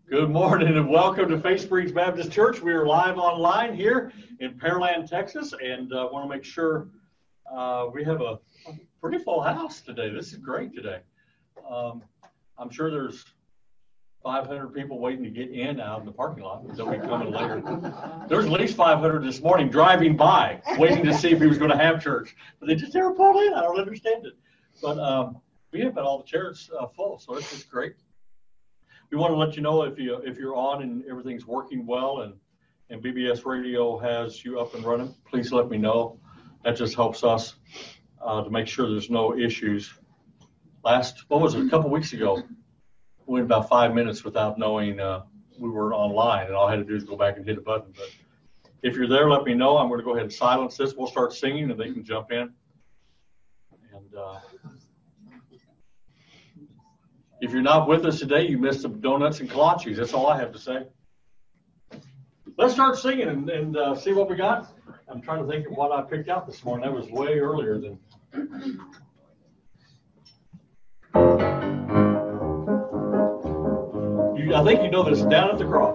Good morning and welcome to Faith Springs Baptist Church. We are live online here in Pearland, Texas, and I want to make sure we have a pretty full house today. This is great today. I'm sure there's 500 people waiting to get in out in the parking lot. They'll be coming later. There's at least 500 this morning driving by, waiting to see if he was going to have church. But they just never pulled in. I don't understand it. But we have got all the chairs full, so this is great. We want to let you know if you're on and everything's working well and BBS Radio has you up and running, please let me know. That just helps us to make sure there's no issues. A couple weeks ago, we went about 5 minutes without knowing we were online, and all I had to do is go back and hit a button. But if you're there, let me know. I'm going to go ahead and silence this. We'll start singing, and they can jump in. And if you're not with us today, you missed some donuts and kolaches. That's all I have to say. Let's start singing and see what we got. I'm trying to think of what I picked out this morning. That was way earlier than. I think you know this. Down at the cross.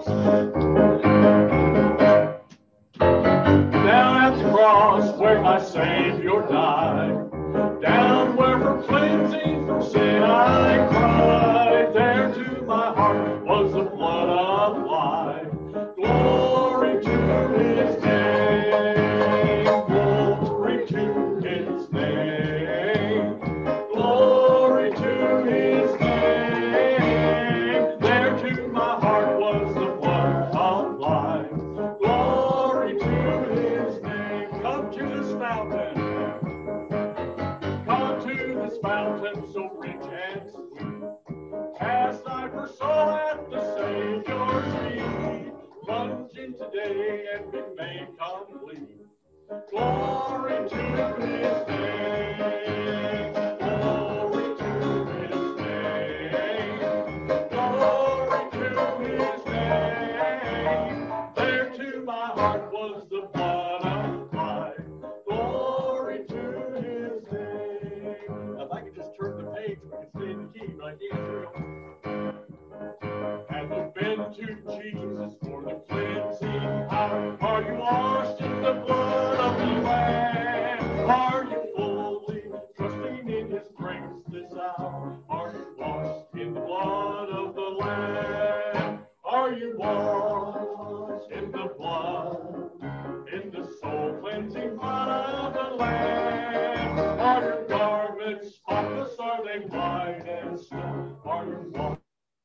Down at the cross where my Savior died. Down where for cleansing from sin I cried. There to my heart was the blood of life. Glory to His name. Glory to His name. Glory to His name. There to my heart was the blood of life. Glory to His name. Come to this fountain. This fountain so rich and sweet, cast thy poor soul at the Savior's feet, plunge in today and be made complete. Glory to His name, glory to His name, glory to His name. There to my heart was the blood of life. Glory to His name. If I could just turn the page, we could stay in the key, but I can't. Have you been to Jesus for the cleansing power? Are you washed in the blood of the Lamb? Are you fully trusting in His grace this hour? Are you washed in the blood of the Lamb? Are you washed in the blood, in the soul cleansing blood of the Lamb? Are your garments spotless? Are they white as snow? Are you washed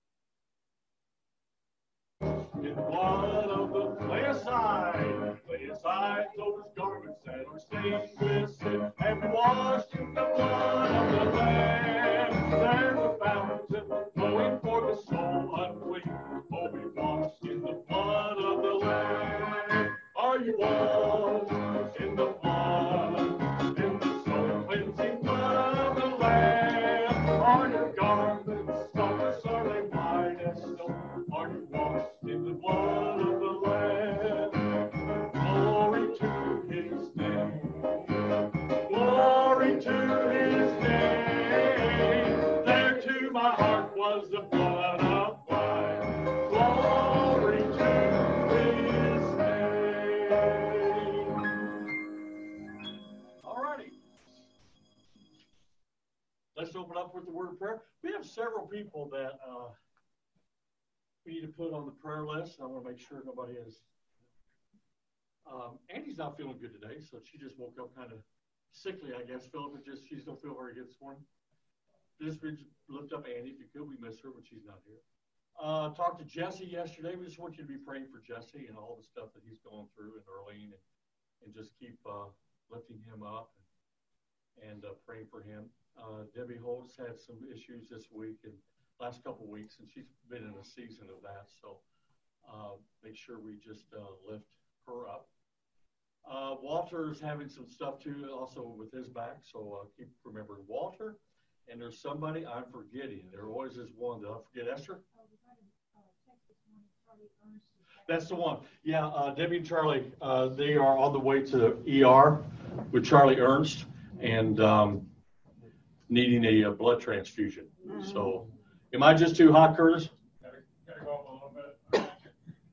in the blood of the Lamb? Lay aside those garments that are stained with sin, and be washed in the blood of the Lamb. There's a fountain flowing for the soul unclean. Oh, be washed in the blood of the Lamb. Are you washed in the blood, in the soul cleansing blood of the Lamb? Are your garments spotless? Are they white as snow? Are you washed in the blood of the Lamb? Glory to His name. Glory to His name. There to my heart was the blood of life. Glory to His name. All righty. Let's open up with the word of prayer. We have several people that we need to put on the prayer list. I want to make sure nobody is. Andy's not feeling good today, so she just woke up kind of sickly, I guess. Philip, she's don't feel very good this morning. Just lift up Andy if you could. We miss her, but she's not here. Talked to Jesse yesterday. We just want you to be praying for Jesse and all the stuff that he's going through, and Earlene, and just keep lifting him up and praying for him. Debbie Holtz had some issues this week and last couple of weeks, and she's been in a season of that. So make sure we just lift her up. Walter's having some stuff too, also with his back. So keep remembering Walter. And there's somebody I'm forgetting. There always is one. Did I forget Esther? That's the one. Yeah, Debbie and Charlie, they are on the way to the ER with Charlie Ernst and needing a blood transfusion. So, am I just too hot, Curtis? Gotta go up a little bit.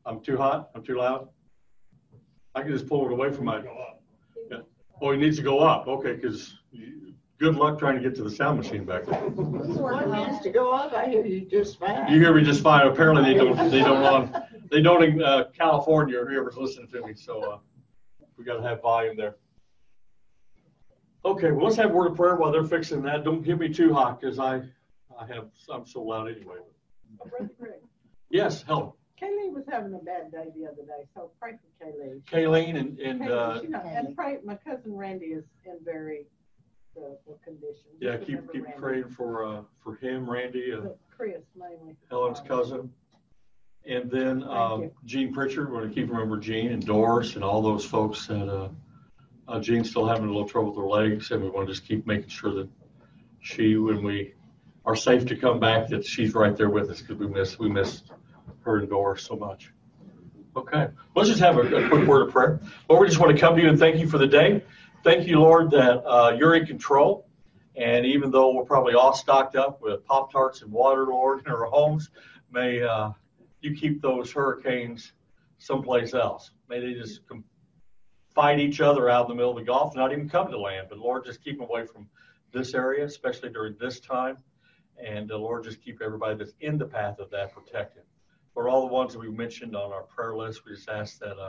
I'm too hot? I'm too loud? I can just pull it away from my... Yeah. Oh, it needs to go up. Okay, because good luck trying to get to the sound machine back there. One needs to go up. I hear you just fine. You hear me just fine. Apparently they don't in California, or whoever's listening to me. So we got to have volume there. Okay, well, let's have a word of prayer while they're fixing that. Don't get me too hot, because I'm so loud anyway. Brother Greg, Yes, Helen. Kayleen was having a bad day the other day, so pray for Kayleen. Kayleen and pray. My cousin Randy is in very dreadful condition. yeah, keep praying for him, Randy, Chris mainly. Helen's cousin, and then Gene Pritchard. We're going to keep remember Gene and Doris and all those folks that Gene's still having a little trouble with her legs, and we want to just keep making sure that when we are safe to come back, that she's right there with us, because we missed her and Doris so much. Okay, let's just have a quick word of prayer. Lord, we just want to come to you and thank you for the day. Thank you, Lord, that you're in control. And even though we're probably all stocked up with Pop-Tarts and water, Lord, in our homes, may you keep those hurricanes someplace else. May they just fight each other out in the middle of the Gulf, not even come to land. But, Lord, just keep them away from this area, especially during this time. And, Lord, just keep everybody that's in the path of that protected. For all the ones that we mentioned on our prayer list, we just ask that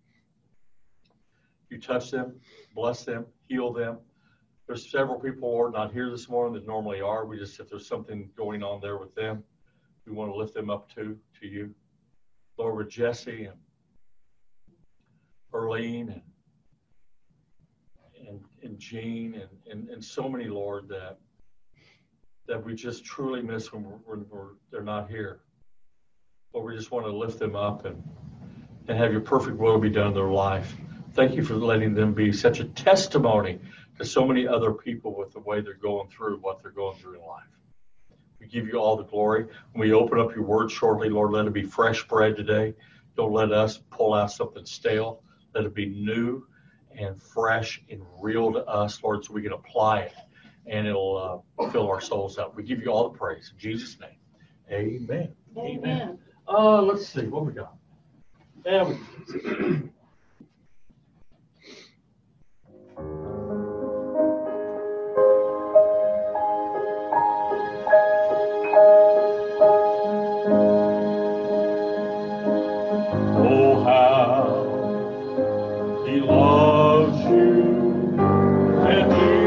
you touch them, bless them, heal them. There's several people, Lord, not here this morning that normally are. We just, if there's something going on there with them, we want to lift them up to you. Lord, with Jesse and Erlene and Jean and so many, Lord, that we just truly miss when they're not here. Lord, we just want to lift them up and have your perfect will be done in their life. Thank you for letting them be such a testimony to so many other people with the way they're going through what they're going through in life. We give you all the glory. When we open up your word shortly, Lord, let it be fresh bread today. Don't let us pull out something stale. Let it be new and fresh and real to us, Lord, so we can apply it and it'll fill our souls up. We give you all the praise. In Jesus' name, amen. Amen. Let's see what we got. There we go. Oh, how he loves you and me.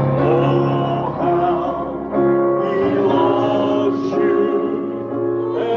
Oh, how he loves you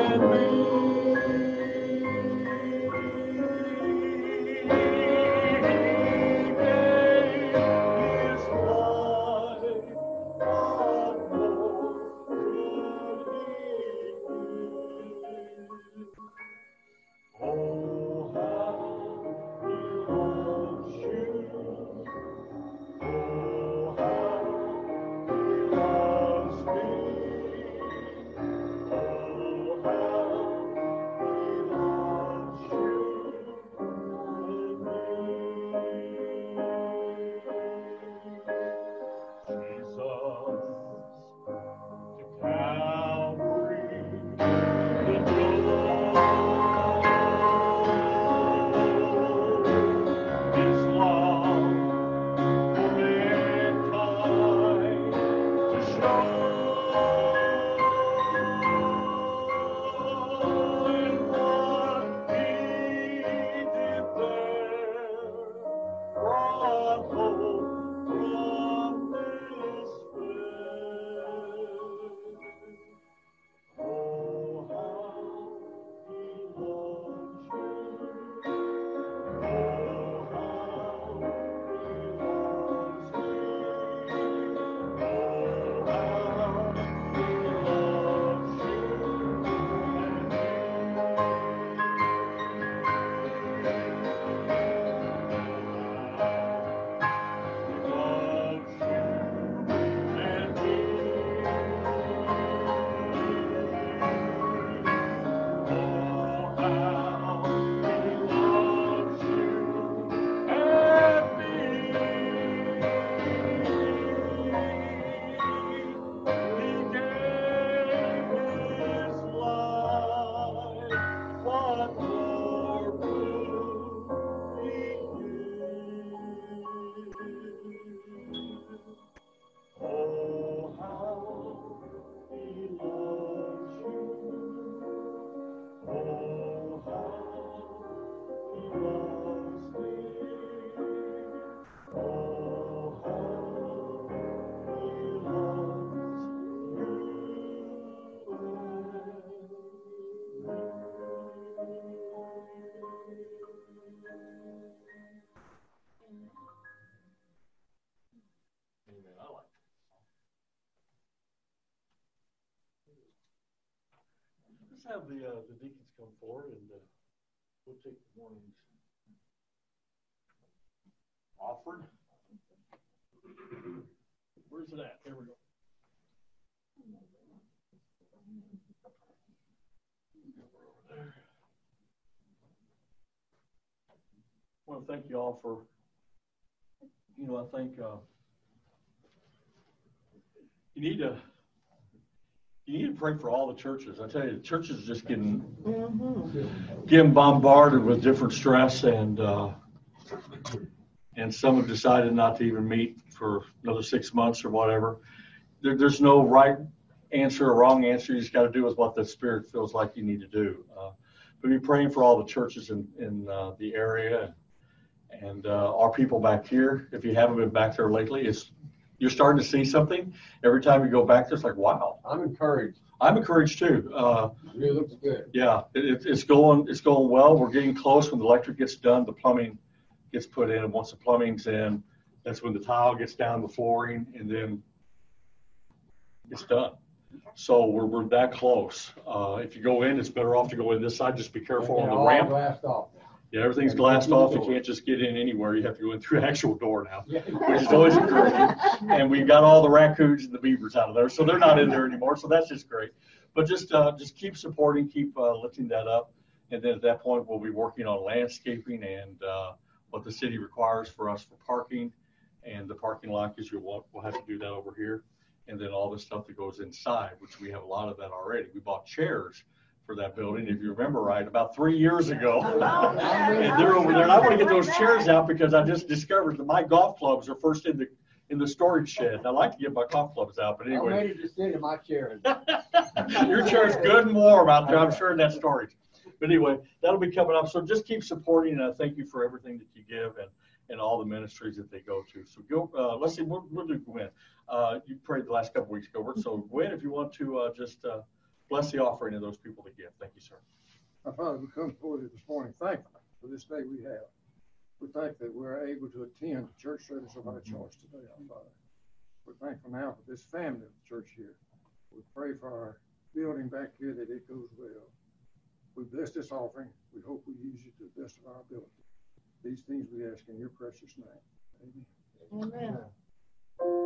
Let's have the deacons come forward and we'll take the morning's offering. Where's it at? There we go. I want to thank you all for, I think you need to pray for all the churches. I tell you, the churches are just getting bombarded with different stress, and some have decided not to even meet for another 6 months or whatever. There's no right answer or wrong answer. You just got to do with what the Spirit feels like you need to do. But be praying for all the churches in the area and our people back here. If you haven't been back there lately, you're starting to see something. Every time you go back there, it's like, wow. I'm encouraged. I'm encouraged too. It looks good. Yeah, it's going well. We're getting close. When the electric gets done, the plumbing gets put in, and once the plumbing's in, that's when the tile gets down, the flooring, and then it's done. So we're that close. If you go in, it's better off to go in this side. Just be careful on the ramp. Glassed off. Yeah, everything's glassed off. You can't just get in anywhere. You have to go in through an actual door now, which is always encouraging. And we've got all the raccoons and the beavers out of there, so they're not in there anymore. So that's just great. But just keep supporting, keep lifting that up. And then at that point, we'll be working on landscaping and what the city requires for us for parking. And the parking lot, because we'll have to do that over here. And then all the stuff that goes inside, which we have a lot of that already. We bought chairs for that building, if you remember right, about 3 years ago. And they're over there. And I want to get those chairs out because I just discovered that my golf clubs are first in the storage shed. And I like to get my golf clubs out, but anyway. I'm ready to sit in my chair. Your chair's good and warm out there, I'm sure, in that storage. But anyway, that'll be coming up. So just keep supporting, and I thank you for everything that you give and all the ministries that they go to. So go. Let's see. We'll do Gwen. You prayed the last couple weeks, Gilbert. So Gwen, if you want to just bless the offering of those people that give. Thank you, sir. Our Father, we come forward this morning thankful for this day we have. We thank that we're able to attend the church service of our choice today, our Father. We're thankful now for this family of the church here. We pray for our building back here that it goes well. We bless this offering. We hope we use it to the best of our ability. These things we ask in your precious name. Amen. Amen.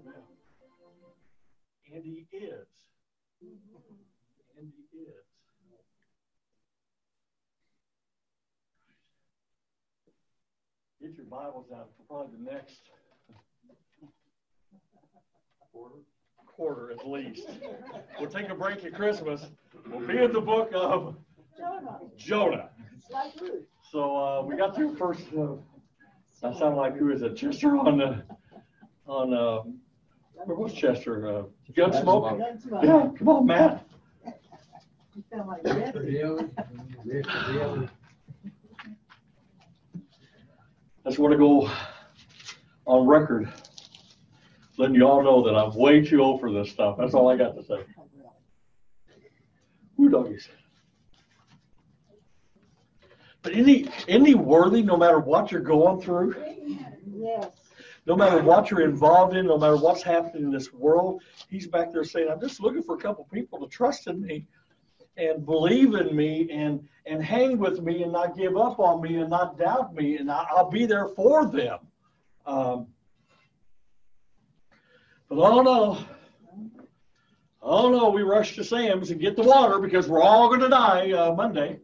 And he is. And he is. Get your Bibles out for probably the next quarter at least. We'll take a break at Christmas. We'll be in the book of Jonah. So we got through first. I sound like who is it? Chester on where was Chester? Gunsmoke? Yeah, come on, Matt. You sound like Jesse. I just want to go on record, letting you all know that I'm way too old for this stuff. That's all I got to say. Woo doggies. But isn't he worthy no matter what you're going through? Yes. No matter what you're involved in, no matter what's happening in this world, he's back there saying, I'm just looking for a couple people to trust in me and believe in me and hang with me and not give up on me and not doubt me, and I'll be there for them. But oh no, we rush to Sam's and get the water because we're all going to die Monday.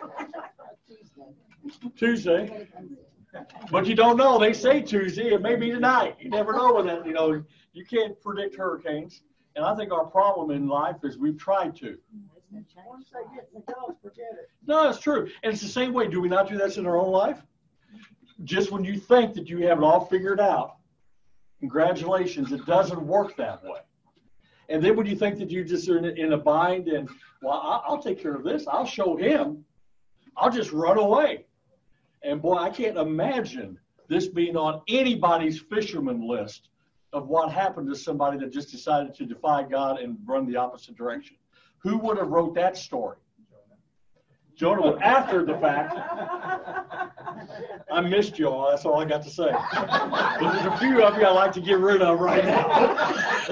Tuesday. But you don't know. They say Tuesday. It may be tonight. You never know with that. You can't predict hurricanes. And I think our problem in life is we've tried to. Once they get in the gulf, forget it. No, it's true. And it's the same way. Do we not do this in our own life? Just when you think that you have it all figured out, congratulations, it doesn't work that way. And then when you think that you just are in a bind and, well, I'll take care of this. I'll show him. I'll just run away. And boy, I can't imagine this being on anybody's fisherman list of what happened to somebody that just decided to defy God and run the opposite direction. Who would have wrote that story? Jonah, after the fact. I missed you all. That's all I got to say. But there's a few of you I'd like to get rid of right now.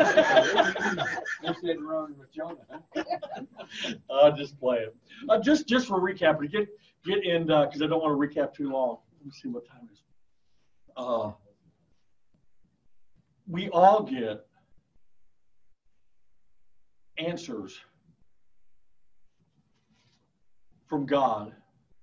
Just play it. Just for recap, get in because I don't want to recap too long. Let me see what time it is. We all get answers from God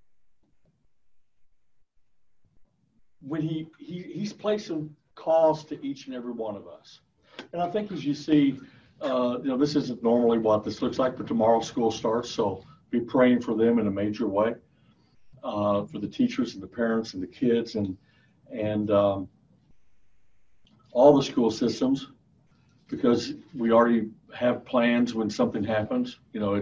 when he's placing calls to each and every one of us. And I think as you see, this isn't normally what this looks like, but tomorrow school starts, so be praying for them in a major way, for the teachers and the parents and the kids and all the school systems, because we already have plans when something happens.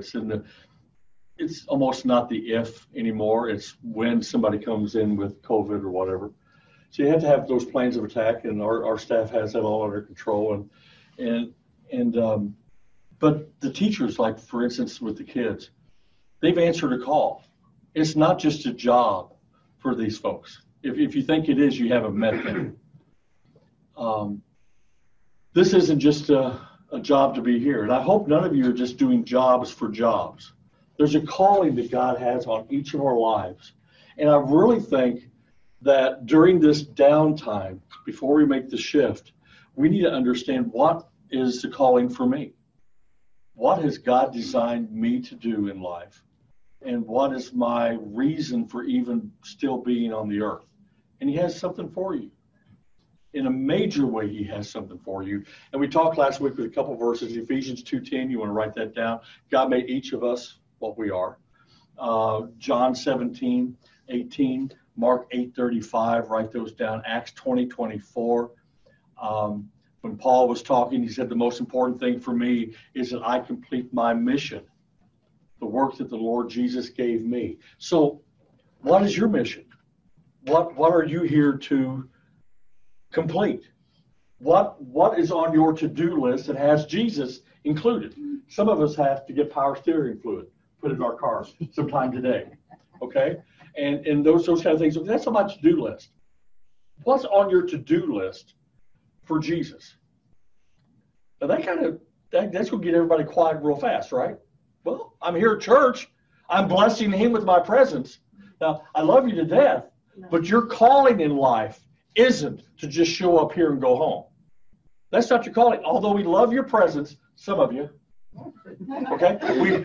It's almost not the if anymore. It's when somebody comes in with COVID or whatever. So you have to have those plans of attack, and our staff has that all under control. But the teachers, like for instance with the kids, they've answered a call. It's not just a job for these folks. If you think it is, you haven't met them. This isn't just a job to be here. And I hope none of you are just doing jobs for jobs. There's a calling that God has on each of our lives. And I really think that during this downtime, before we make the shift, we need to understand what is the calling for me. What has God designed me to do in life? And what is my reason for even still being on the earth? And he has something for you. In a major way, he has something for you. And we talked last week with a couple verses, Ephesians 2:10, you want to write that down. God made each of us what we are. John 17:18, Mark 8:35, write those down. Acts 20:24. When Paul was talking, he said the most important thing for me is that I complete my mission, the work that the Lord Jesus gave me. So what is your mission? What are you here to complete? What is on your to-do list that has Jesus included? Some of us have to get power steering fluid put in our cars sometime today, okay? And those kind of things. That's on my to-do list. What's on your to-do list for Jesus? Now that's going to get everybody quiet real fast, right? Well, I'm here at church. I'm blessing him with my presence. Now, I love you to death, but your calling in life isn't to just show up here and go home. That's not your calling. Although we love your presence, some of you. Okay?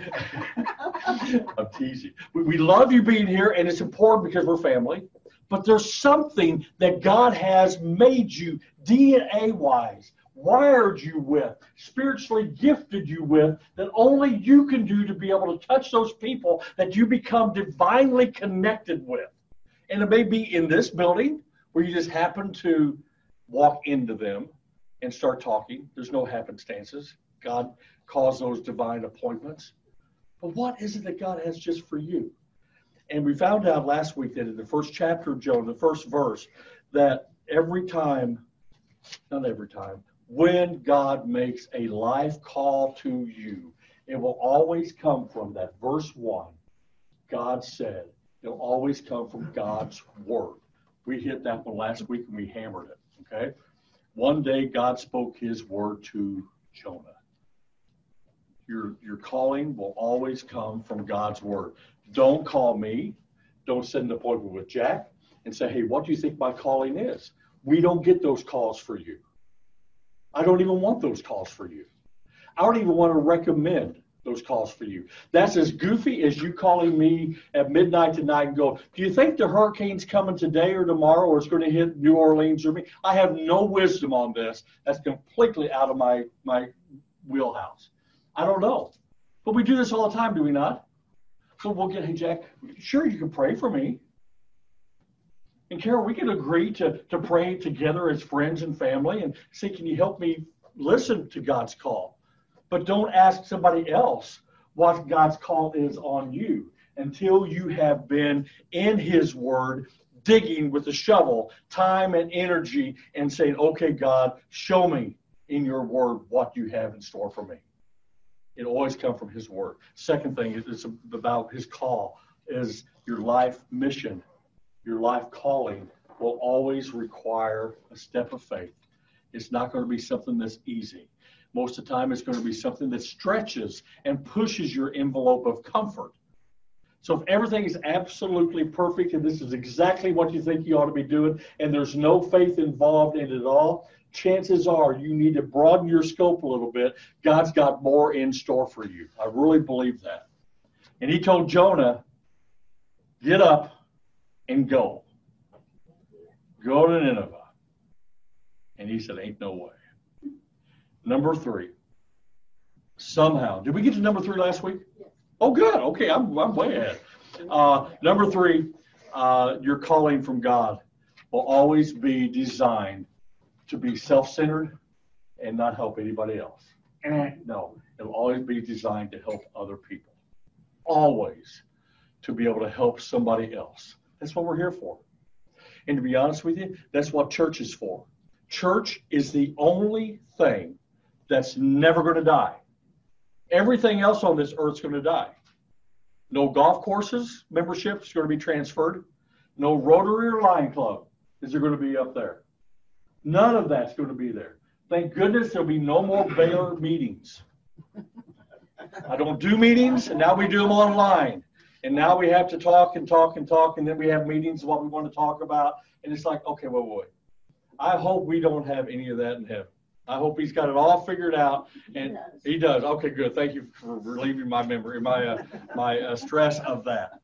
I'm teasing. We love you being here, and it's important because we're family. But there's something that God has made you DNA-wise, wired you with, spiritually gifted you with, that only you can do to be able to touch those people that you become divinely connected with. And it may be in this building where you just happen to walk into them and start talking. There's no happenstances. God calls those divine appointments. But what is it that God has just for you? And we found out last week that in the first chapter of Jonah, the first verse, that every time, not every time, when God makes a life call to you, it will always come from that verse 1. God said, it'll always come from God's word. We hit that one last week and we hammered it, okay? One day God spoke his word to Jonah. Your calling will always come from God's word. Don't call me. Don't send an appointment with Jack and say, hey, what do you think my calling is? We don't get those calls for you. I don't even want those calls for you. I don't even want to recommend those calls for you. That's as goofy as you calling me at midnight tonight and go, do you think the hurricane's coming today or tomorrow, or it's going to hit New Orleans or me? I have no wisdom on this. That's completely out of my wheelhouse. I don't know. But we do this all the time, do we not? So we'll get, hey, Jack, sure, you can pray for me. And Carol, we can agree to pray together as friends and family and say, can you help me listen to God's call? But don't ask somebody else what God's call is on you until you have been in his word, digging with a shovel, time and energy, and saying, okay, God, show me in your word what you have in store for me. It always comes from his word. Second thing is about his call is your life mission. Your life calling will always require a step of faith. It's not going to be something that's easy. Most of the time, it's going to be something that stretches and pushes your envelope of comfort. So if everything is absolutely perfect and this is exactly what you think you ought to be doing and there's no faith involved in it at all, chances are you need to broaden your scope a little bit. God's got more in store for you. I really believe that. And he told Jonah, get up and go. Go to Nineveh. And he said, ain't no way. Number 3. Somehow. Did we get to number 3 last week? Yes. Oh, good. Okay, I'm way ahead. Number 3, your calling from God will always be designed to be self-centered and not help anybody else. No, it'll always be designed to help other people. Always to be able to help somebody else. That's what we're here for. And to be honest with you, that's what church is for. Church is the only thing that's never going to die. Everything else on this earth is going to die. No golf courses membership is going to be transferred. No Rotary or Lion Club is there going to be up there. None of that's going to be there. Thank goodness there'll be no more Baylor meetings. I don't do meetings, and now we do them online. And now we have to talk and talk and talk, and then we have meetings of what we want to talk about. And it's like, okay, wait. I hope we don't have any of that in heaven. I hope he's got it all figured out, and he does. Okay, good. Thank you for relieving my memory, my stress of that.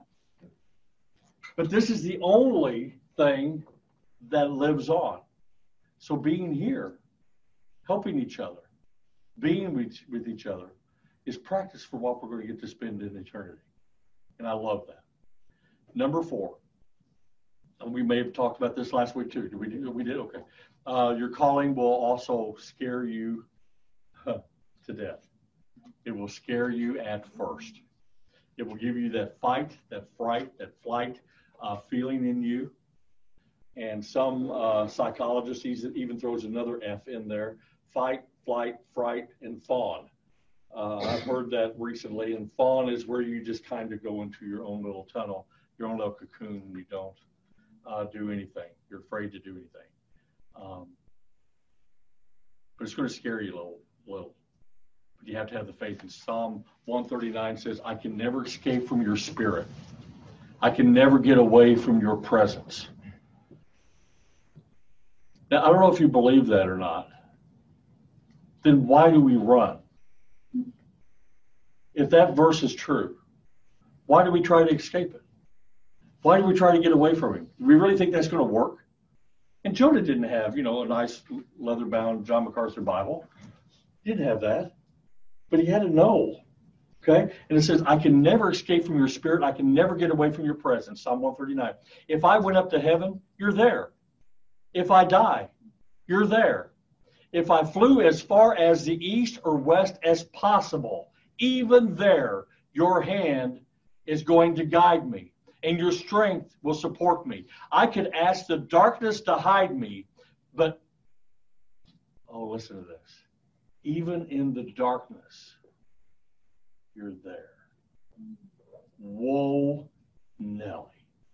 But this is the only thing that lives on. So being here, helping each other, being with each other, is practice for what we're going to get to spend in eternity. And I love that. Number 4, and we may have talked about this last week too. We did? Okay. Your calling will also scare you to death. It will scare you at first. It will give you that fight, that fright, that flight feeling in you. And some psychologists even throws another F in there: fight, flight, fright, and fawn. I've heard that recently, and fawn is where you just kind of go into your own little tunnel, your own little cocoon, and you don't do anything. You're afraid to do anything. But it's going to scare you a little. But you have to have the faith. And Psalm 139 says, I can never escape from your spirit. I can never get away from your presence. Now, I don't know if you believe that or not, then why do we run? If that verse is true, why do we try to escape it? Why do we try to get away from him? Do we really think that's going to work? And Jonah didn't have, a nice leather-bound John MacArthur Bible. He didn't have that. But he had to know. Okay? And it says, I can never escape from your spirit. I can never get away from your presence. Psalm 139. If I went up to heaven, you're there. If I die, you're there. If I flew as far as the east or west as possible, even there, your hand is going to guide me, and your strength will support me. I could ask the darkness to hide me, but, listen to this. Even in the darkness, you're there. Whoa, Nelly.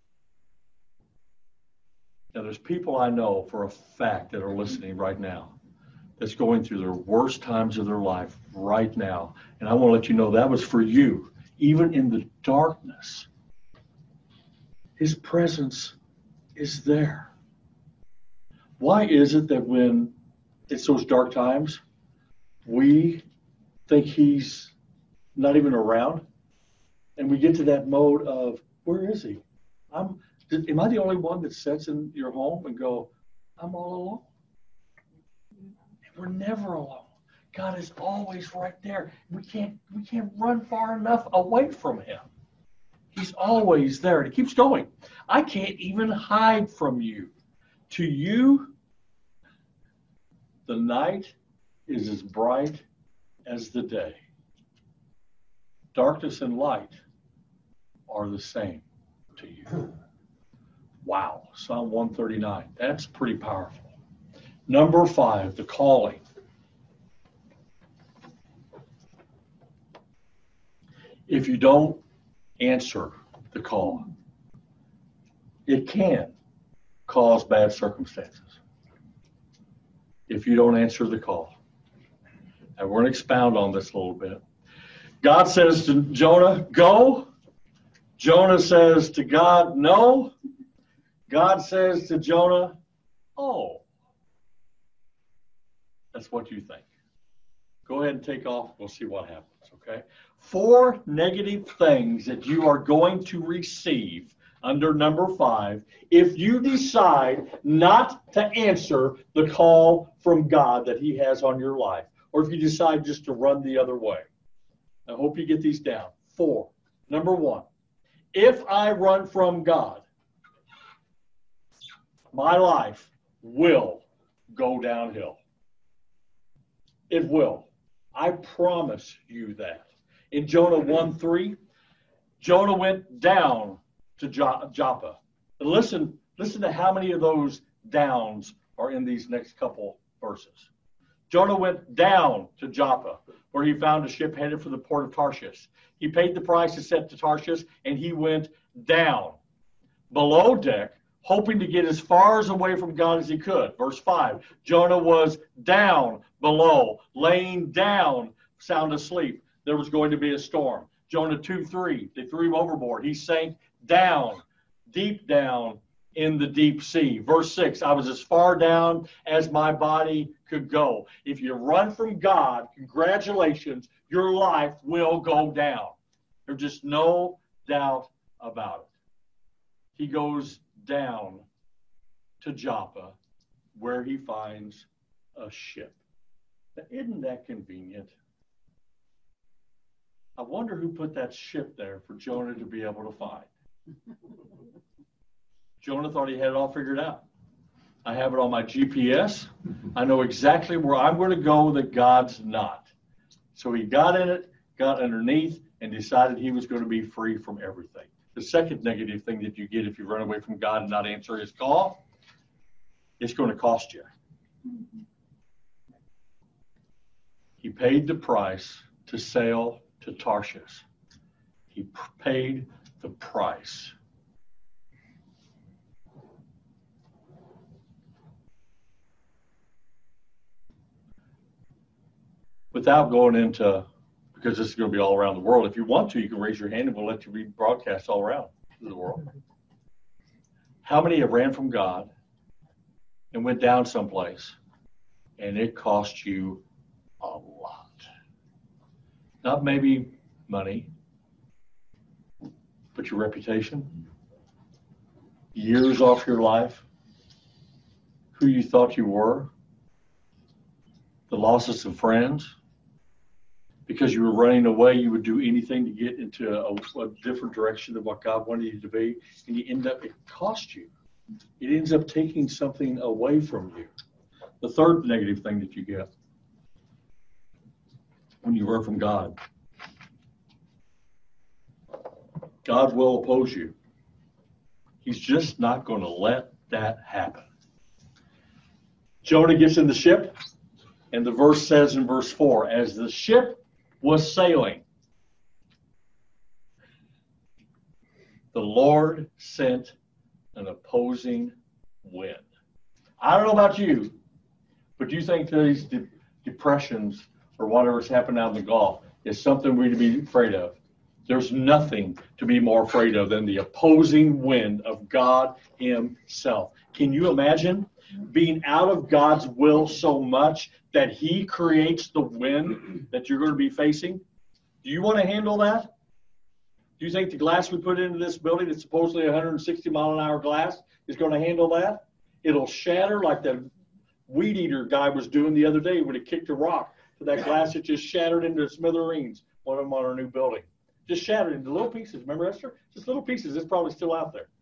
Now, there's people I know for a fact that are listening right now that's going through their worst times of their life right now. And I want to let you know that was for you. Even in the darkness, his presence is there. Why is it that when it's those dark times, we think he's not even around? And we get to that mode of, where is he? Am I the only one that sits in your home and go, I'm all alone? We're never alone. God is always right there. We can't run far enough away from him. He's always there. And it keeps going. I can't even hide from you. To you, the night is as bright as the day. Darkness and light are the same to you. Wow. Psalm 139. That's pretty powerful. Number 5, the calling. If you don't answer the call, it can cause bad circumstances. If you don't answer the call. And we're going to expound on this a little bit. God says to Jonah, go. Jonah says to God, no. God says to Jonah, oh. That's what you think. Go ahead and take off. We'll see what happens, okay? 4 negative things that you are going to receive under number 5 if you decide not to answer the call from God that he has on your life, or if you decide just to run the other way. I hope you get these down. 4. Number 1, if I run from God, my life will go downhill. It will. I promise you that. In Jonah 1:3, Jonah went down to Joppa. And listen to how many of those downs are in these next couple verses. Jonah went down to Joppa, where he found a ship headed for the port of Tarshish. He paid the price to set to Tarshish, and he went down below deck, hoping to get as far away from God as he could. Verse 5, Jonah was down below, laying down, sound asleep. There was going to be a storm. Jonah 2:3, they threw him overboard. He sank down, deep down in the deep sea. Verse 6, I was as far down as my body could go. If you run from God, congratulations, your life will go down. There's just no doubt about it. He goes down to Joppa, where he finds a ship. Now, isn't that convenient? I wonder who put that ship there for Jonah to be able to find. Jonah thought he had it all figured out. I have it on my GPS. I know exactly where I'm going to go that God's not. So he got in it, got underneath, and decided he was going to be free from everything. The second negative thing that you get if you run away from God and not answer his call, it's going to cost you. He paid the price to sail to Tarshish. He paid the price. Without going into, because this is going to be all around the world, if you want to, you can raise your hand and we'll let you read broadcasts all around the world. How many have ran from God and went down someplace and it cost you a Not maybe money, but your reputation, years off your life, who you thought you were, the loss of some friends. Because you were running away, you would do anything to get into a different direction than what God wanted you to be, and you end up, it cost you. It ends up taking something away from you. The third negative thing that you get when you run from God, God will oppose you. He's just not going to let that happen. Jonah gets in the ship, and the verse says in verse 4, as the ship was sailing, the Lord sent an opposing wind. I don't know about you, but do you think these depressions or whatever's happened out in the Gulf is something we're to be afraid of? There's nothing to be more afraid of than the opposing wind of God himself. Can you imagine being out of God's will so much that he creates the wind that you're going to be facing? Do you want to handle that? Do you think the glass we put into this building that's supposedly 160 mile an hour glass is going to handle that? It'll shatter like the weed eater guy was doing the other day when he kicked a rock to that glass. It just shattered into smithereens, one of them on our new building. Just shattered into little pieces. Remember, Esther? Just little pieces. It's probably still out there.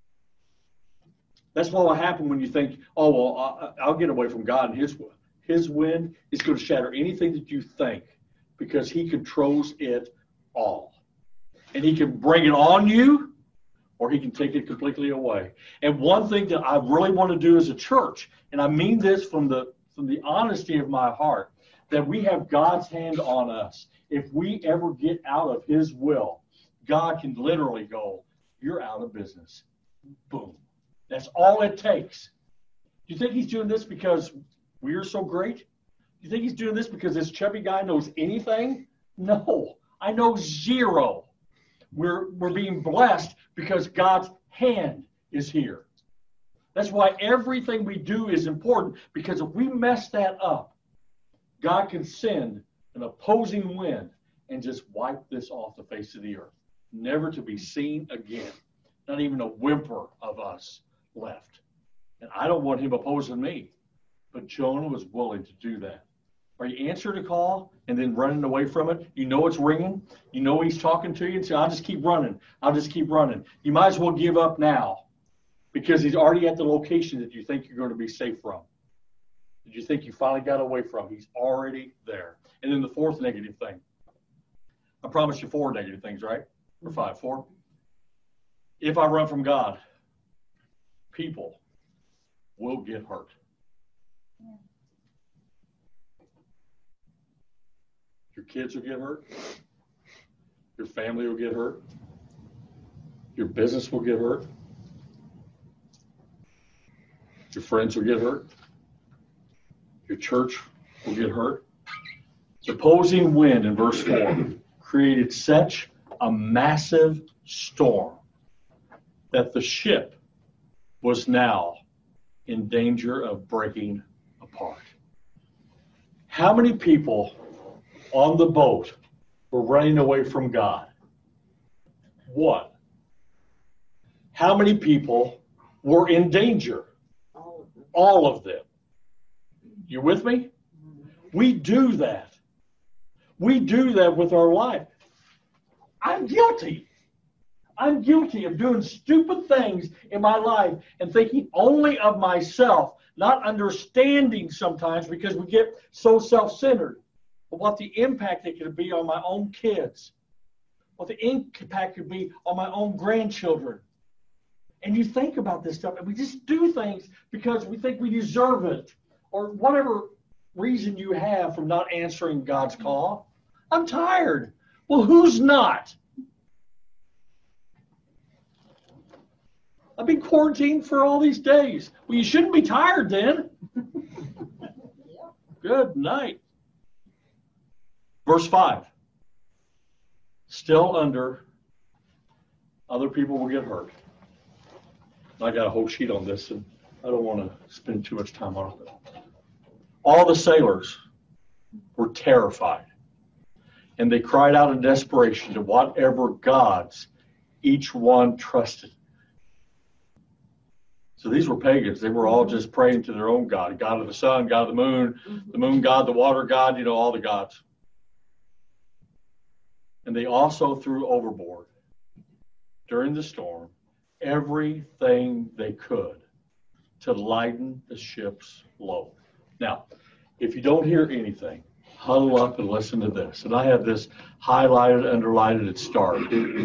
That's what will happen when you think, oh, well, I'll get away from God, and his wind is going to shatter anything that you think, because he controls it all. And he can bring it on you, or he can take it completely away. And one thing that I really want to do as a church, and I mean this from the honesty of my heart, that we have God's hand on us. If we ever get out of his will, God can literally go, you're out of business. Boom. That's all it takes. Do you think he's doing this because we're so great? Do you think he's doing this because this chubby guy knows anything? No, I know zero. We're being blessed because God's hand is here. That's why everything we do is important, because if we mess that up, God can send an opposing wind and just wipe this off the face of the earth, never to be seen again. Not even a whimper of us left. And I don't want him opposing me. But Jonah was willing to do that. Are you answering a call and then running away from it? You know it's ringing. You know he's talking to you, and say, I'll just keep running. I'll just keep running. You might as well give up now, because he's already at the location that you think you're going to be safe from. Did you think you finally got away from? He's already there. And then the fourth negative thing. I promised you 4 negative things, right? Or 5? 4? If I run from God, people will get hurt. Yeah. Your kids will get hurt. Your family will get hurt. Your business will get hurt. Your friends will get hurt. Your church will get hurt. The opposing wind in verse 4 created such a massive storm that the ship was now in danger of breaking apart. How many people on the boat were running away from God? 1. How many people were in danger? All of them. You with me? We do that. We do that with our life. I'm guilty. I'm guilty of doing stupid things in my life and thinking only of myself, not understanding sometimes, because we get so self-centered, but what the impact it could be on my own kids, what the impact could be on my own grandchildren. And you think about this stuff, and we just do things because we think we deserve it, or whatever reason you have for not answering God's call. I'm tired. Well, who's not? I've been quarantined for all these days. Well, you shouldn't be tired then. Good night. Verse 5. Still under, other people will get hurt. I got a whole sheet on this, and I don't want to spend too much time on it. All the sailors were terrified. And they cried out in desperation to whatever gods each one trusted. So these were pagans. They were all just praying to their own God. God of the sun, God of the moon god, the water god, all the gods. And they also threw overboard during the storm everything they could to lighten the ship's load. Now, if you don't hear anything, huddle up and listen to this. And I have this highlighted, underlined at start.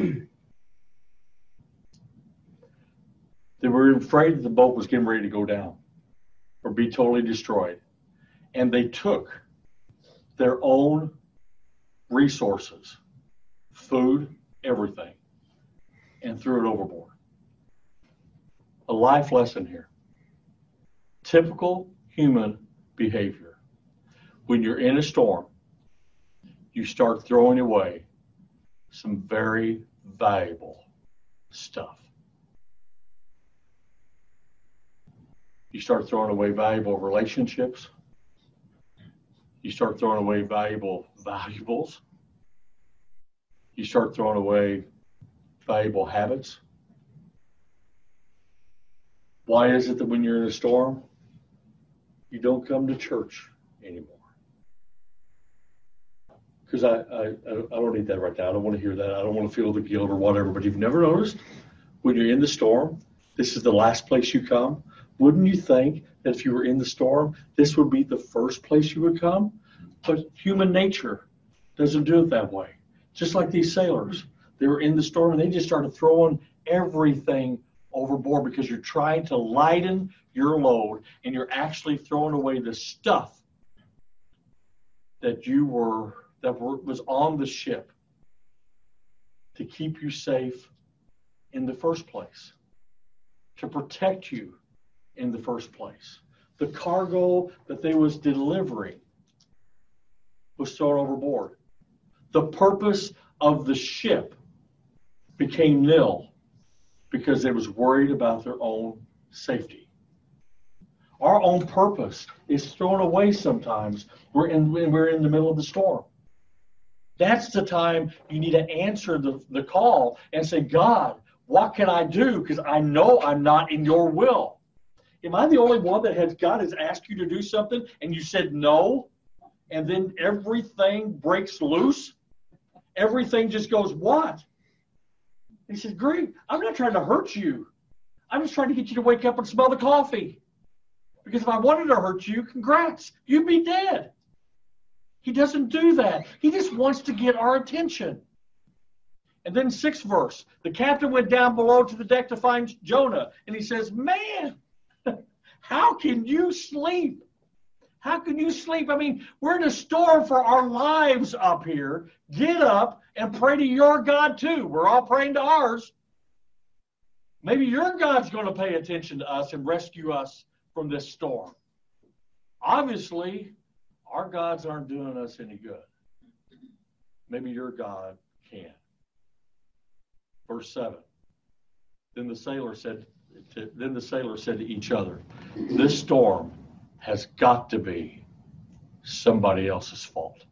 They were afraid that the boat was getting ready to go down or be totally destroyed. And they took their own resources, food, everything, and threw it overboard. A life lesson here. Typical human behavior. When you're in a storm, you start throwing away some very valuable stuff. You start throwing away valuable relationships. You start throwing away valuable valuables. You start throwing away valuable habits. Why is it that when you're in a storm, you don't come to church anymore? Because I don't need that right now. I don't want to hear that. I don't want to feel the guilt or whatever. But you've never noticed when you're in the storm, this is the last place you come? Wouldn't you think that if you were in the storm, this would be the first place you would come? But human nature doesn't do it that way. Just like these sailors. They were in the storm and they just started throwing everything overboard because you're trying to lighten your load and you're actually throwing away the stuff that was on the ship to keep you safe in the first place, to protect you in the first place. The cargo that they was delivering was thrown overboard. The purpose of the ship became nil because they was worried about their own safety. Our own purpose is thrown away sometimes when we're in the middle of the storm. That's the time you need to answer the call and say, God, what can I do? Because I know I'm not in your will. Am I the only one that God has asked you to do something and you said no? And then everything breaks loose? Everything just goes, what? He said, great. I'm not trying to hurt you. I'm just trying to get you to wake up and smell the coffee. Because if I wanted to hurt you, congrats, you'd be dead. He doesn't do that. He just wants to get our attention. And then 6th verse, the captain went down below to the deck to find Jonah. And he says, man, how can you sleep? How can you sleep? I mean, we're in a storm for our lives up here. Get up and pray to your God too. We're all praying to ours. Maybe your God's going to pay attention to us and rescue us from this storm. Obviously, our gods aren't doing us any good. Maybe your God can. Verse 7. Then the sailor said to each other, this storm has got to be somebody else's fault.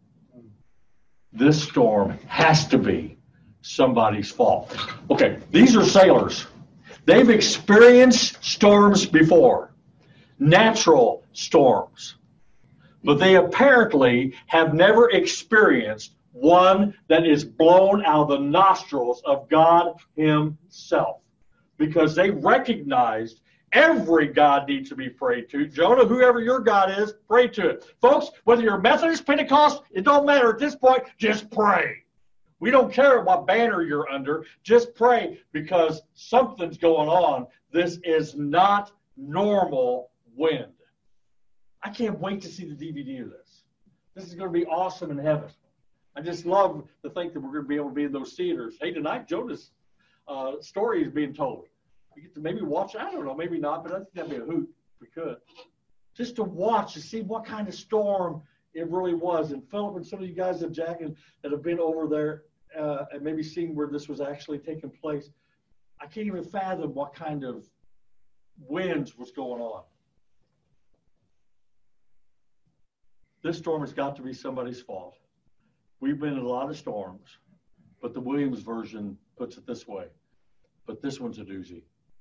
This storm has to be somebody's fault. Okay, these are sailors. They've experienced storms before, natural storms, but they apparently have never experienced one that is blown out of the nostrils of God himself, because they recognized every God needs to be prayed to. Jonah, whoever your God is, pray to it. Folks, whether you're Methodist, Pentecost, it don't matter at this point, just pray. We don't care what banner you're under, just pray, because something's going on. This is not normal wind. I can't wait to see the DVD of this. This is going to be awesome in heaven. I just love to think that we're going to be able to be in those theaters. Hey, tonight, Jonah's story is being told. We get to maybe watch, I don't know, maybe not, but I think that'd be a hoot if we could. Just to watch, to see what kind of storm it really was. And Philip and some of you guys that have been over there and maybe seen where this was actually taking place, I can't even fathom what kind of winds was going on. This storm has got to be somebody's fault. We've been in a lot of storms, but the Williams version puts it this way. But this one's a doozy.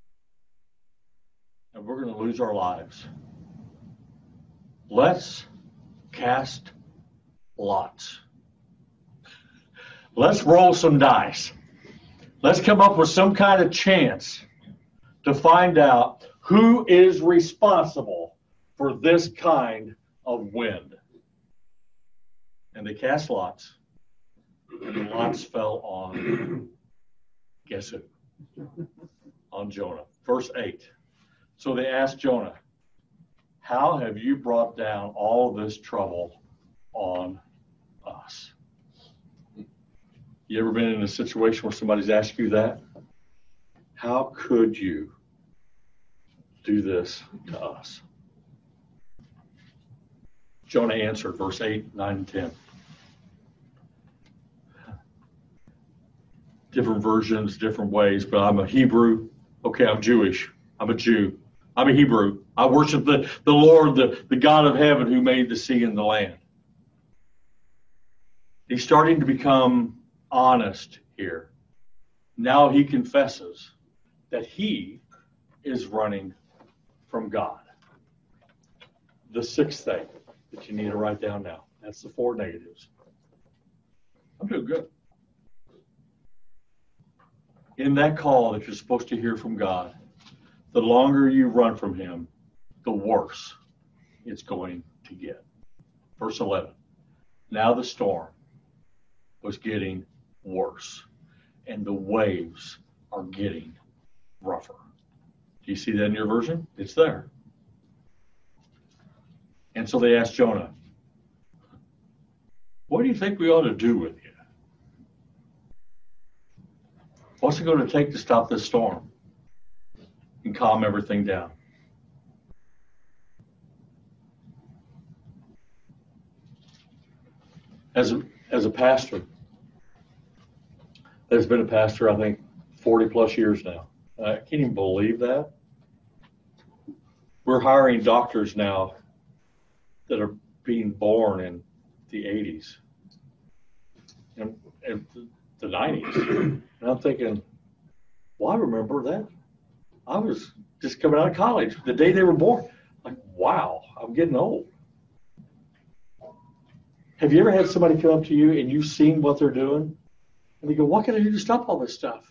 And we're going to lose our lives. Let's cast lots. Let's roll some dice. Let's come up with some kind of chance to find out who is responsible for this kind of wind. And they cast lots. And the lots fell on, guess who? On Jonah. Verse 8. So they asked Jonah, how have you brought down all this trouble on us? You ever been in a situation where somebody's asked you that? How could you do this to us? Jonah answered, verse 8, 9, and 10. Different versions, different ways, but I'm a Hebrew. Okay, I'm Jewish. I'm a Jew. I'm a Hebrew. I worship the Lord, the God of heaven who made the sea and the land. He's starting to become honest here. Now he confesses that he is running from God. The sixth thing that you need to write down now. That's the 4 negatives. I'm doing good. In that call that you're supposed to hear from God, the longer you run from him, the worse it's going to get. Verse 11. Now the storm was getting worse, and the waves are getting rougher. Do you see that in your version? It's there. And so they asked Jonah, what do you think we ought to do with you? What's it going to take to stop this storm and calm everything down? As a pastor, there's been a pastor, I think, 40 plus years now. I can't even believe that. We're hiring doctors now that are being born in the 80s and the 90s. And I'm thinking, well, I remember that. I was just coming out of college the day they were born. Like, wow, I'm getting old. Have you ever had somebody come up to you and you've seen what they're doing? And you go, what can I do to stop all this stuff?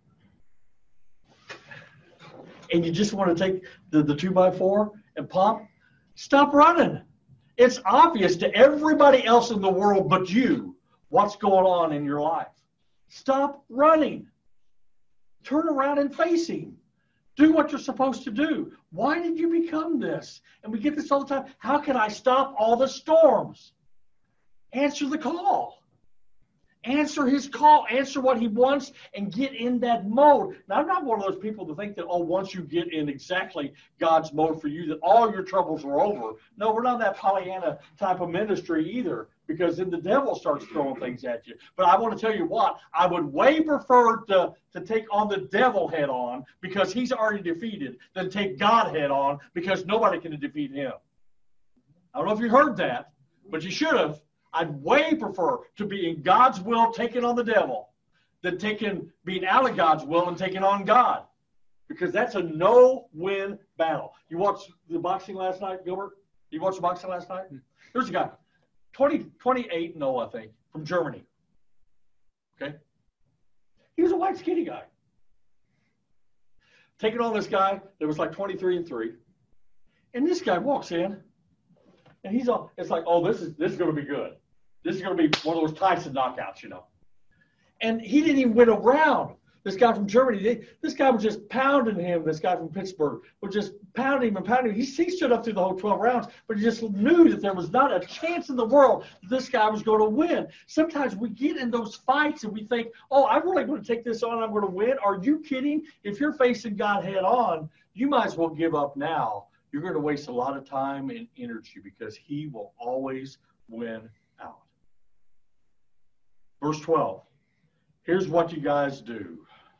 And you just want to take the 2x4 and pop? Stop running. It's obvious to everybody else in the world but you what's going on in your life. Stop running. Turn around and face him. Do what you're supposed to do. Why did you become this? And we get this all the time. How can I stop all the storms? Answer the call. Answer his call. Answer what he wants and get in that mode. Now, I'm not one of those people to think that, once you get in exactly God's mode for you, that all your troubles are over. No, we're not that Pollyanna type of ministry either, because then the devil starts throwing things at you. But I want to tell you what, I would way prefer to take on the devil head on because he's already defeated than take God head on because nobody can defeat him. I don't know if you heard that, but you should have. I'd way prefer to be in God's will taking on the devil than being out of God's will and taking on God. Because that's a no-win battle. You watched the boxing last night, Gilbert? You watched the boxing last night? There's a guy, 28-0, I think, from Germany. Okay? He was a white, skinny guy. Taking on this guy that was like 23-3. And this guy walks in, and he's all, it's like, this is going to be good. This is going to be one of those Tyson knockouts, you know. And he didn't even win a round. This guy from Germany, this guy was just pounding him. This guy from Pittsburgh was just pounding him and pounding him. He stood up through the whole 12 rounds, but he just knew that there was not a chance in the world that this guy was going to win. Sometimes we get in those fights and we think, I'm really going to take this on. I'm going to win. Are you kidding? If you're facing God head on, you might as well give up now. You're going to waste a lot of time and energy because he will always win out. Verse 12. Here's what you guys do.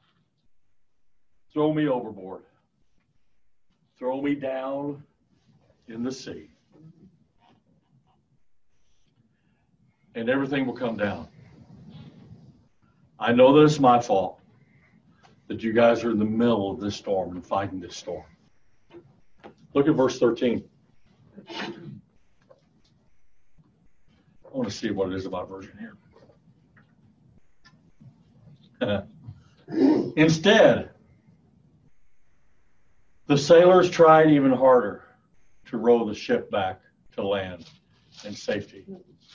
Throw me overboard. Throw me down in the sea. and everything will come down. I know that it's my fault that you guys are in the middle of this storm and fighting this storm. Look at verse 13. I want to see what it is about version here. Instead, the sailors tried even harder to row the ship back to land in safety.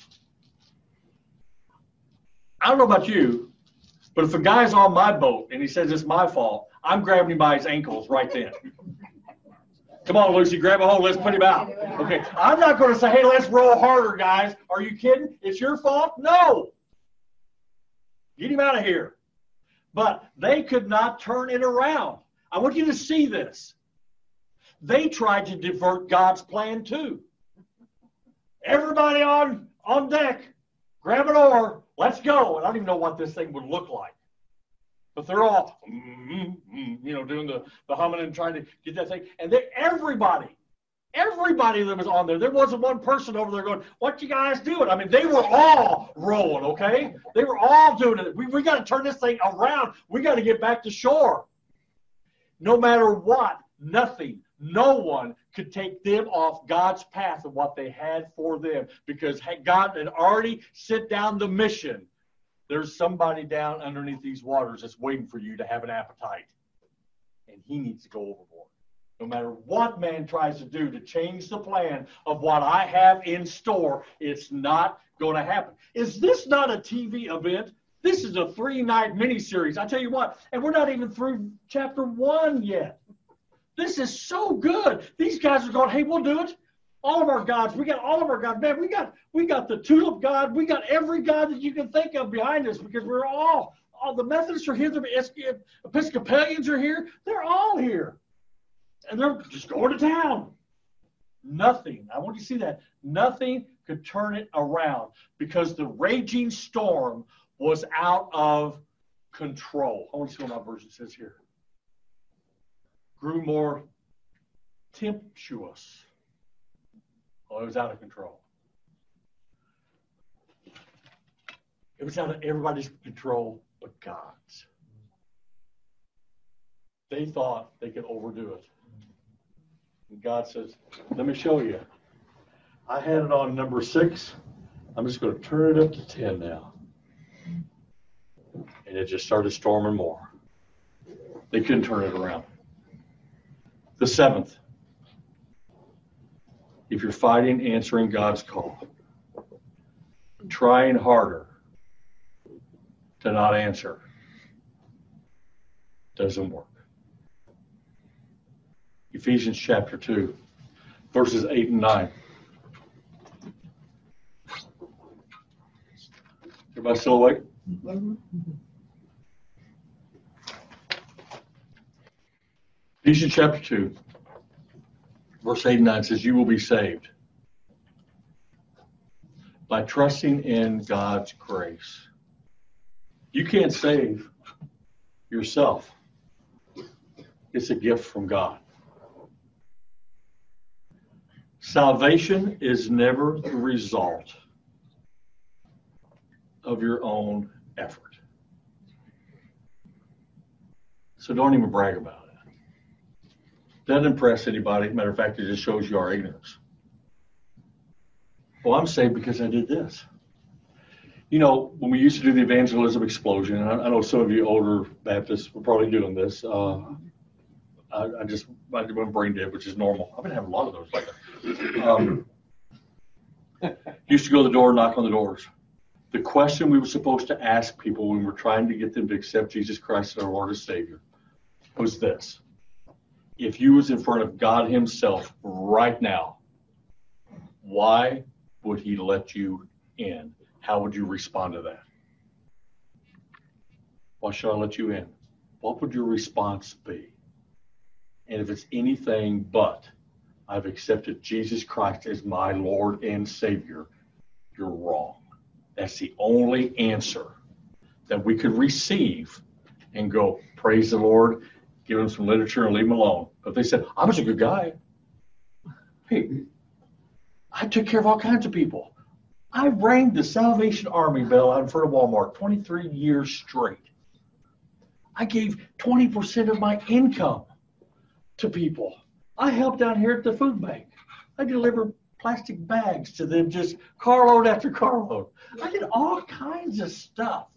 I don't know about you, but if a guy's on my boat and he says it's my fault, I'm grabbing him by his ankles right then. Come on, Lucy, grab a hold. Let's put him out. Okay, I'm not going to say, hey, let's row harder, guys. Are you kidding? It's your fault? No. Get him out of here. But they could not turn it around. I want you to see this. They tried to divert God's plan too. Everybody on deck, grab an oar, let's go. And I don't even know what this thing would look like. But they're all, doing the humming and trying to get that thing. And everybody that was on there wasn't one person over there going, what you guys doing? I mean, they were all rowing, okay? They were all doing it. We got to turn this thing around. We got to get back to shore. No matter what, nothing, no one could take them off God's path of what they had for them, because God had already set down the mission. There's somebody down underneath these waters that's waiting for you to have an appetite, and he needs to go overboard. No matter what man tries to do to change the plan of what I have in store, it's not going to happen. Is this not a TV event? This is a 3-night miniseries. I tell you what, and we're not even through chapter 1 yet. This is so good. These guys are going, hey, we'll do it. All of our gods, we got all of our gods. Man, we got the tulip god. We got every god that you can think of behind us, because we're all the Methodists are here. The Episcopalians are here. They're all here. And they're just going to town. Nothing. I want you to see that. Nothing could turn it around, because the raging storm was out of control. I want to see what my version says here. Grew more tempestuous. Oh, it was out of control. It was out of everybody's control but God's. They thought they could overdo it. And God says, let me show you. I had it on number 6. I'm just going to turn it up to 10 now. And it just started storming more. They couldn't turn it around. The 7th. If you're fighting answering God's call, trying harder to not answer doesn't work. Ephesians chapter 2, verses 8 and 9. Everybody still awake? Ephesians chapter 2. Verse 8 and 9 says, you will be saved by trusting in God's grace. You can't save yourself. It's a gift from God. Salvation is never the result of your own effort. So don't even brag about it. Doesn't impress anybody. Matter of fact, it just shows you our ignorance. Well, I'm saved because I did this. You know, when we used to do the evangelism explosion, and I know some of you older Baptists were probably doing this. I went brain dead, which is normal. I've been having a lot of those lately. Used to go to the door, knock on the doors. The question we were supposed to ask people when we're trying to get them to accept Jesus Christ as our Lord and Savior was this. If you was in front of God himself right now, why would he let you in? How would you respond to that? Why should I let you in? What would your response be? And if it's anything but, I've accepted Jesus Christ as my Lord and Savior, you're wrong. That's the only answer that we could receive and go, praise the Lord, give them some literature and leave them alone. But they said, I was a good guy. Hey, I took care of all kinds of people. I rang the Salvation Army bell out in front of Walmart 23 years straight. I gave 20% of my income to people. I helped down here at the food bank. I delivered plastic bags to them, just carload after carload. I did all kinds of stuff.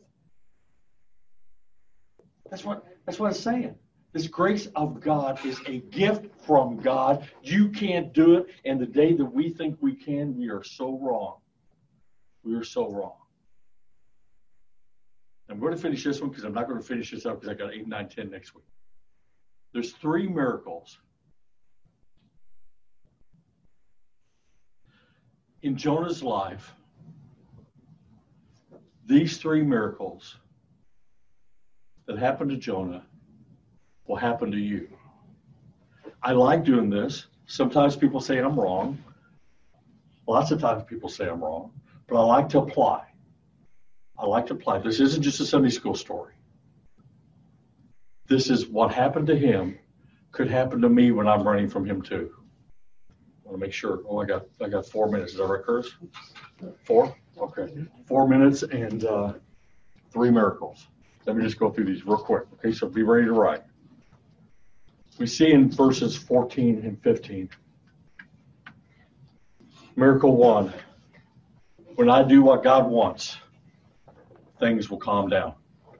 That's what it's saying. This grace of God is a gift from God. You can't do it. And the day that we think we can, we are so wrong. We are so wrong. I'm going to finish this one because I'm not going to finish this up because I got 8, 9, 10 next week. There's 3 miracles in Jonah's life. These 3 miracles that happened to Jonah will happen to you. I like doing this. Sometimes people say I'm wrong. Lots of times people say I'm wrong. But I like to apply. This isn't just a Sunday school story. This is what happened to him could happen to me when I'm running from him too. I want to make sure. Oh, I got 4 minutes. Is that right, Curtis? 4? Okay. 4 minutes and 3 miracles. Let me just go through these real quick. Okay, so be ready to write. We see in verses 14 and 15. Miracle 1. When I do what God wants, things will calm down.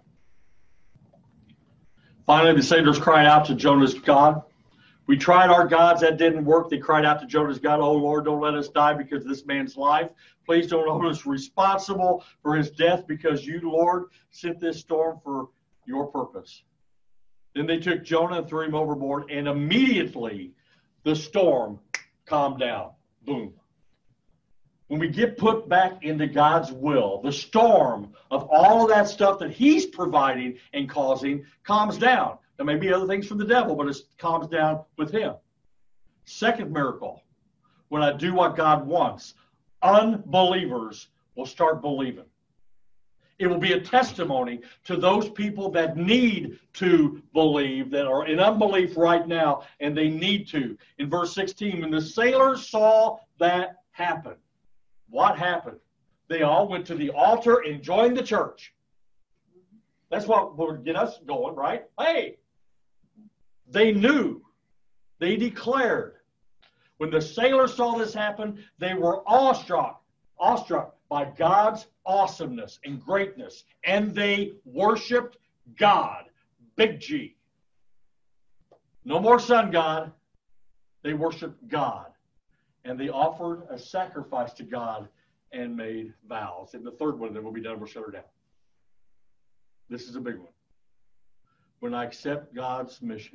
Finally, the sailors cried out to Jonah's God. We tried our gods, that didn't work. They cried out to Jonah's God, oh Lord, don't let us die because of this man's life. Please don't hold us responsible for his death because you, Lord, sent this storm for your purpose. Then they took Jonah and threw him overboard, and immediately the storm calmed down. Boom. When we get put back into God's will, the storm of all of that stuff that he's providing and causing calms down. There may be other things from the devil, but it calms down with him. Second miracle, when I do what God wants, unbelievers will start believing. It will be a testimony to those people that need to believe, that are in unbelief right now, and they need to. In verse 16, when the sailors saw that happen, what happened? They all went to the altar and joined the church. That's what would get us going, right? Hey, they knew. They declared. When the sailors saw this happen, they were awestruck by God's awesomeness and greatness, and they worshiped God, big G. No more sun god. They worshiped God, and they offered a sacrifice to God and made vows. And the third one, then we'll be done, we'll shut her down. This is a big one. When I accept God's mission,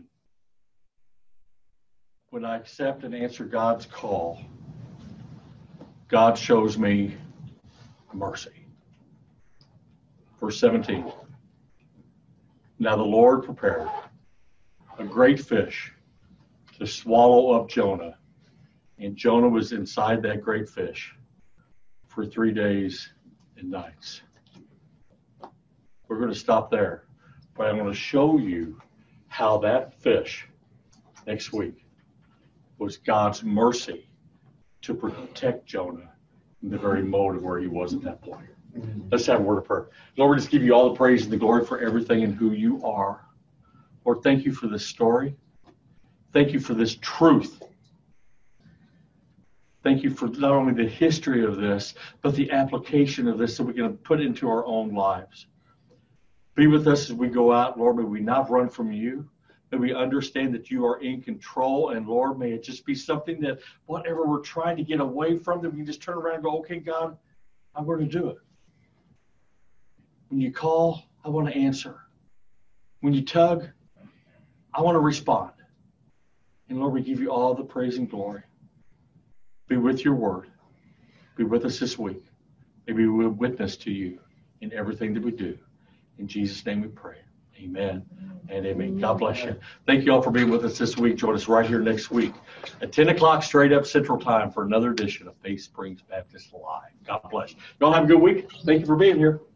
when I accept and answer God's call, God shows me mercy. Verse 17. Now the Lord prepared a great fish to swallow up Jonah, and Jonah was inside that great fish for 3 days and nights. We're going to stop there, but I'm going to show you how that fish next week was God's mercy to protect Jonah in the very mode of where he was at that point. Let's have a word of prayer. Lord, we just give you all the praise and the glory for everything and who you are. Lord, thank you for this story. Thank you for this truth. Thank you for not only the history of this, but the application of this so we can put it into our own lives. Be with us as we go out. Lord, may we not run from you. May we understand that you are in control. And Lord, may it just be something that whatever we're trying to get away from, that we can just turn around and go, okay, God, I'm going to do it. When you call, I want to answer. When you tug, I want to respond. And Lord, we give you all the praise and glory. Be with your word. Be with us this week. Maybe we'll witness to you in everything that we do. In Jesus' name we pray. Amen and amen. God bless you. Thank you all for being with us this week. Join us right here next week at 10 o'clock straight up Central Time for another edition of Faith Springs Baptist Live. God bless you. Y'all have a good week. Thank you for being here.